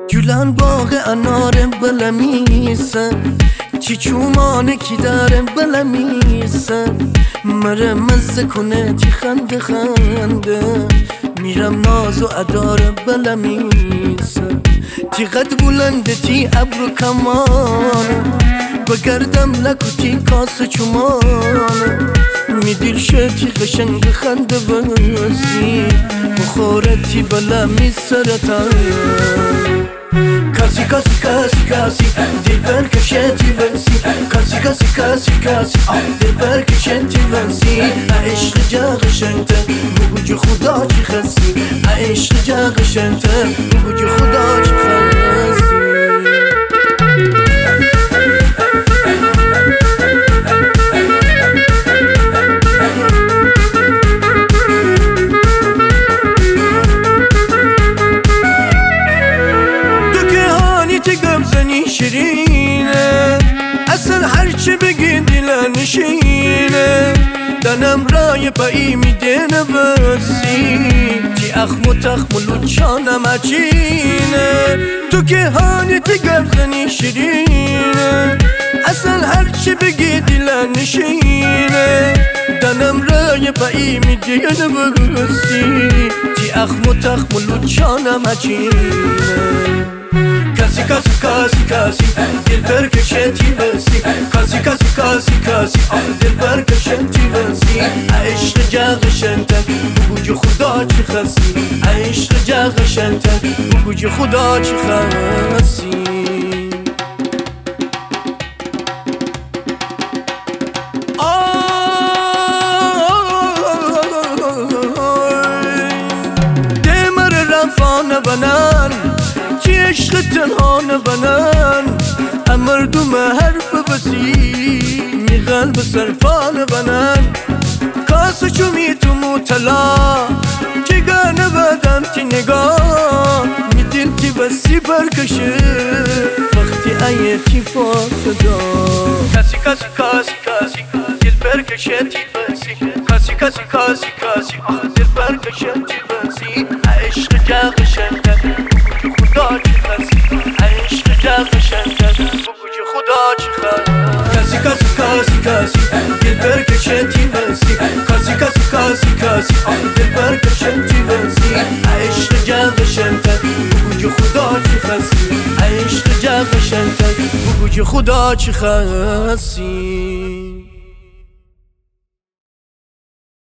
جولان باغ انار بلمیسن چی چومانه کی داره بلمیسن مره مزه کنه تی خنده خنده میرم ناز و اداره بلمیسن تی قد بلنده تی ابرو کمانه بگردم لکو تی کاسه چومانه میدیل شه تی قشنگ خنده بسی بخوره تی بلمی سرطان کاسی کاسی کاسی کاسی دل برکشتی ونسی کاسی کاسی کاسی کاسی دل برکشتی ونسی عشق جاغشنته بگوی خدا چی خستی عشق جاغشنته بگوی خدا چی خستی شیرینه اصلا هرچی بگی دل نشینه دنم رای پایی میده نبسی تی اخم و تخم و لوچانم عجینه تو که حالتی گرزنی شیرینه اصلا هرچی بگی دل نشینه دنم رای پایی میده نبسی تی اخم و تخم و لوچانم عجینه کاسی کاسی کاسی کاسی دل برکشتی ونسی کاسی کاسی کاسی کاسی دل برکشتی ونسی عشق جاغشنتن بگوی خدا چی خستی عشق جاغشنتن بگوی خدا چی خستی دمر رفانه بنان چی عشق تنها نبنن امردم حرف بسی می قلب سرپا نبنن کاسه چومی تو مطلا چگه نبدم تی نگاه می دل تی بسی برکشه وقتی ایه تی فاسدا کاسی کاسی کاسی کاسی دل برکشه تی بسی کاسی کاسی کاسی کاسی دل برکشه تی بسی عشق جاغشنده خدا چی خستی عشق جاغشنده بگوی خدا چی خستی کاسی کاسی کاسی دل برکشتی ونسی کاسی کاسی کاسی کاسی دل برکشتی ونسی عشق جاغشنده بگوی خدا چی خستی عشق جاغشنده بگوی خدا چی خستی